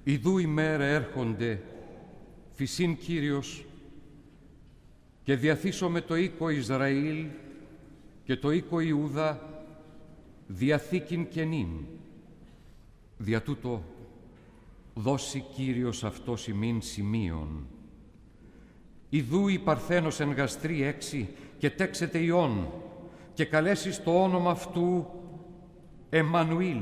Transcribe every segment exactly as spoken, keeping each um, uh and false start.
Ιδού ημέρα έρχονται, φυσίν Κύριος, και διαθήσω με το οίκο Ισραήλ και το οίκο Ιούδα διαθήκην καινήν. Δια τούτο δώσει Κύριος αυτός ημίν σημείων. Ιδού η Παρθένος εν γαστρή έξι και τέξεται Υιόν και καλέσεις το όνομα αυτού Εμμανουήλ.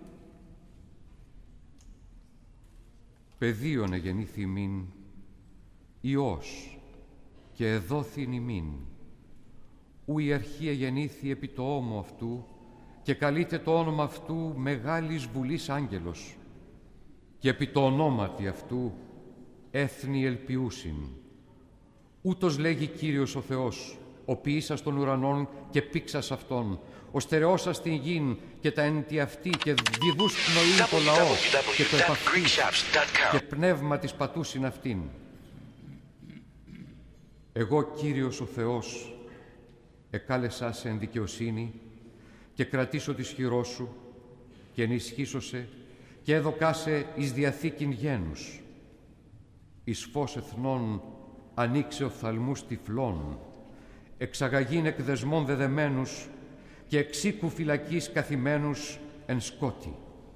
Παιδίον εγεννήθη ημίν, Υιός, και εδόθην ημίν. Ου η αρχή εγεννήθη επί το ώμο αυτού και καλείται το όνομα αυτού Μεγάλης Βουλής Άγγελος και επί το ονόματι αυτού έθνη ελπιούσιν. Ούτως λέγει Κύριος ο Θεός, ο ποιήσας των ουρανών και πήξας αυτών, ο στερεώσας την γην και τα εν τη αυτή και διδούς πνοή το λαό και το επαυτή και πνεύμα της πατούσιν αυτήν. Εγώ, Κύριος ο Θεός, εκάλεσά σε εν δικαιοσύνη και κρατήσω της χειρός σου και ενισχύσω σε και έδωκά σε εις διαθήκην γένους. Εις φως εθνών ανοίξε οφθαλμούς τυφλών, εξαγαγήν εκ δεσμών δεδεμένους και εξ οίκου φυλακής καθημένους εν σκότη.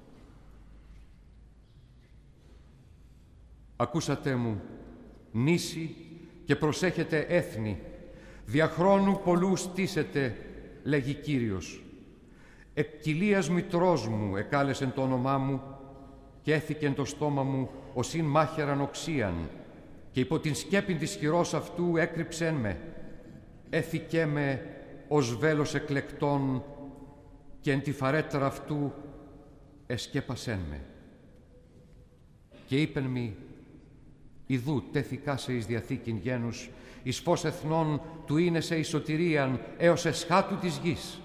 Ακούσατε μου, νήσι, και προσέχετε έθνη, διαχρόνου πολλού στήσετε, λέγει Κύριος. Εκ κοιλίας μητρός μου εκάλεσεν το όνομά μου και έθηκεν το στόμα μου ως ειν μάχαιραν οξίαν και υπό την σκέπην της χειρός αυτού έκρυψεν με. Έθηκέ με ως βέλος εκλεκτών και εν τη φαρέτρα αυτού εσκέπασεν με. Και είπεν μη, ιδού τέθηκά σε εις διαθήκην γένους, εις φως εθνών του είναι σε εις σωτηρίαν έως εσχάτου της γης.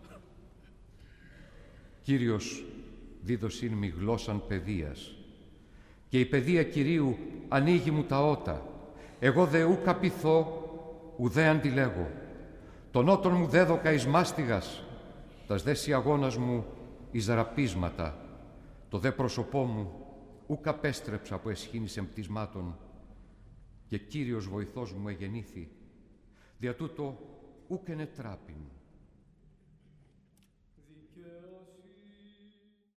Κύριος δίδωσιν μη γλώσσαν παιδείας και η παιδεία Κυρίου ανοίγει μου τα ότα. Εγώ δε ου καπηθώ, ουδέ αντιλέγω. Τον ότον μου δέδοκα εις μάστιγας, τας δε σιαγώνας μου εις ραπίσματα. Το δε πρόσωπό μου ου καπέστρεψα από εσχήνης εμπτυσμάτων και Κύριος βοηθός μου εγεννήθη. Δια τούτο ούκ ενετράπην.